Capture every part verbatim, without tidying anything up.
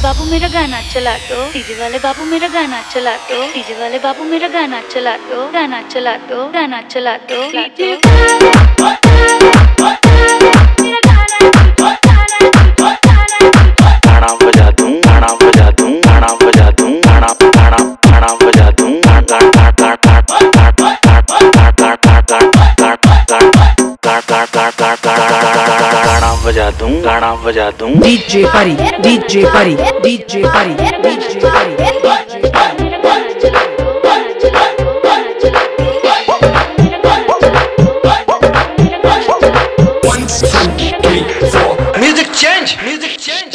बाबू मेरा गाना चला दो, डीजे वाले बाबू मेरा गाना चला दो, डीजे वाले बाबू मेरा गाना चला दो, गाना चला दो, गाना चला दो, डीजे गाना बजा दूं, गाना बजा दूं, गाना बजा दूं, गाना गाना गाना बजा दूं, गाना गाना गाना गाना गाना बजा दूं, गाना बजा दूं। डीजे परी, डीजे परी, डीजे परी, डीजे परी, डीजे परी। Music change, music change.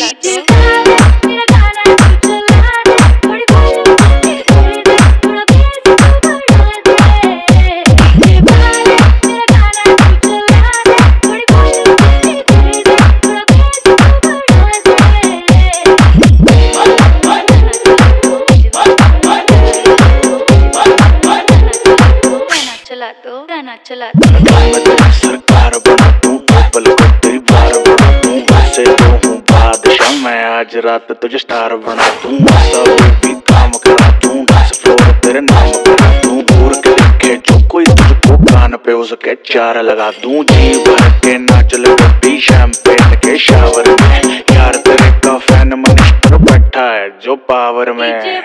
चला दो, गाना चला दो। मैं तेरी सरकार बना दूं, पल को तेरी बार बना दूं, वैसे तो हूँ बादशाह मैं, आज रात तुझे स्टार बना दूं, सब भी काम करा दूं, डांस फ्लोर तेरे नाम करा दूं, दूर के देखे जो कोई तुझको कान पे उसके चार लगा दूं, जी भर के नाच ले बेबी शैंपेन के शावर में, यार तेरे का फैन मिनिस्टर बैठा है जो पावर में।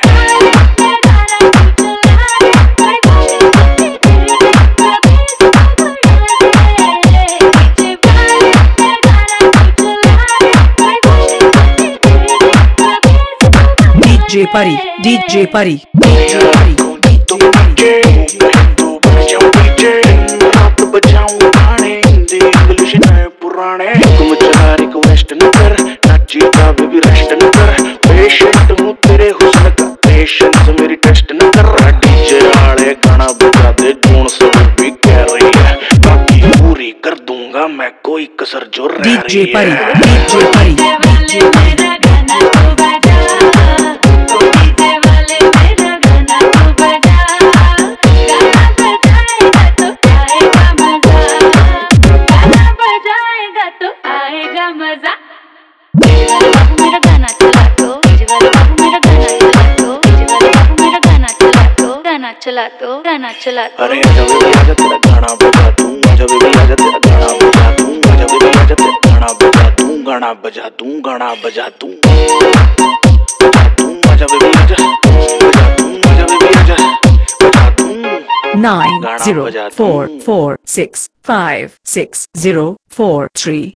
डीजे परी, डीजे परी, डीजे परी, डीजे परी। बजाऊं गाने हिंदी इंग्लिश नए पुराने, तुम चाह रिक्वेस्ट न कर, नाची का भी रेस्ट न कर, पेशेंट हूँ तेरे हुस्न का, पेशेंस मेरी टेस्ट न कर, डीजे वाले गाना बजा दे जून सब भी कह रही है, बाकी पूरी कर दूंगा मैं कोई कसर जो रह रही है। डीजे परी, डीजे परी, डीजे परी। मेरा गाना चला दो, डीजे वाले बाबू मेरा गाना चला दो, डीजे वाले बाबू मेरा गाना चला दो, गाना चला दो, गाना चला दो। अरे आजा बेबी आजा तेरा गाना बजा दूं, आजा बेबी आजा तेरा गाना बजा दूं, आजा बेबी आजा तेरा गाना बजा दूं, गाना बजा दूं, गाना बजा दूं, बजा दूं, आजा बेबी आजा, बजा दूं, आजा बेबी आजा, बजा दूं। Nine zero four four six five six zero four three